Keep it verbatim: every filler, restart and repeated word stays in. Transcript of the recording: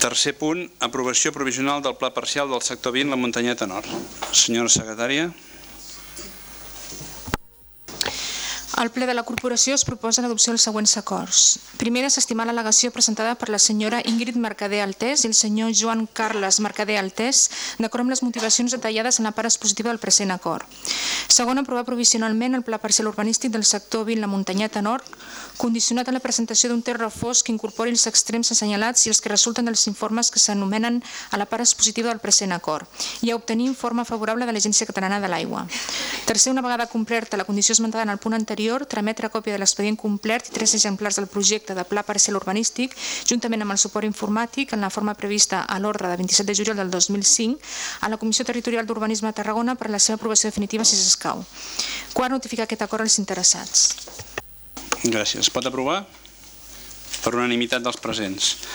Tercer punt, aprovació provisional del pla parcial del sector vint, la Muntanyeta Nord. Senyora secretària. Al ple de la corporació es proposa l'adopció dels següents acords. Primer, desestimar l'al·legació presentada per la senyora Ingrid Mercader Altés i el senyor Joan Carles Mercader Altés, d'acord amb les motivacions detallades en la part expositiva del present acord. Segon, aprovar provisionalment el pla parcial urbanístic del sector vint, la Muntanyeta Nord, condicionat a la presentació d'un text refós que incorpori els extrems assenyalats i els que resulten dels informes que s'anomenen a la part expositiva del present acord, i a obtenir informe favorable de l'Agència Catalana de l'Aigua. Tercer, una vegada complerta la condició esmentada en el punt anterior, trametre còpia de l'expedient complert i tres exemplars del projecte de pla parcial urbanístic, juntament amb el suport informàtic en la forma prevista a l'ordre de vint-i-set de juliol del dos mil cinc, a la Comissió Territorial d'Urbanisme de Tarragona per a la seva aprovació definitiva si s'escau. Quart, notificar aquest acord als interessats. Gràcies. Es pot aprovar? Per unanimitat dels presents.